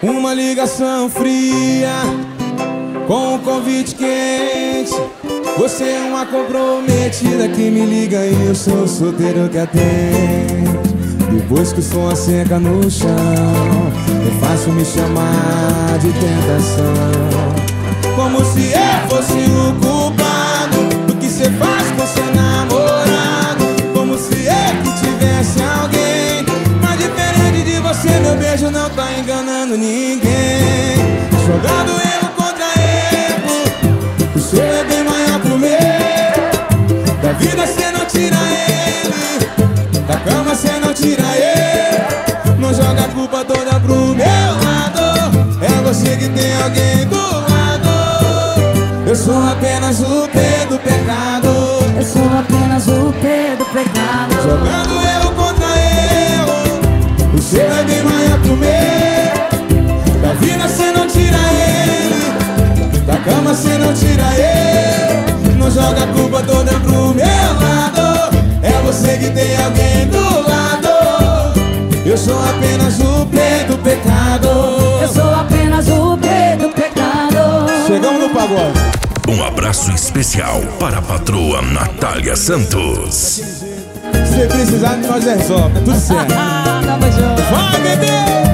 Uma ligação fria com um convite quente. Você é uma comprometida que me liga e eu sou o solteiro que atende. Depois que o som asseca no chão, é fácil me chamar de tentação. Como se eu fosse o culpado do que cê faz com seu namorado. Como se eu que tivesse alguém. Mas diferente de você, meu beijo não tá enganando ninguém. Jogando erro contra erro, o seu é bem maior que o meu. Da vida cê não tira ele, da cama cê não tira ele. Não joga a culpa toda pro meu lado. É você que tem alguém do lado. Eu sou apenas o P do pecado. Eu sou apenas o P do pecado. Jogando erro contra erro, o seu é bem maior que o meu. Da vida cê não tira ele, da cama cê não tira ele. Não joga a culpa toda pro meu lado. É você que tem alguém do lado. Eu sou apenas o P do pecado. Eu sou apenas o P do pecado. Chegamos no pagode. Um abraço especial para a patroa Natália Santos. Se precisar de nós resolve, tá tudo certo. Tamo junto. Vai, bebê!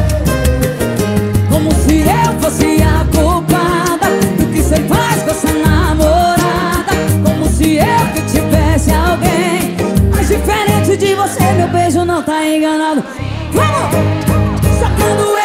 Como se eu fosse a culpada do que cê faz com essa namorada. Como se eu que tivesse alguém. Mas diferente de você, meu beijo não tá enganado. Vamos! Sacando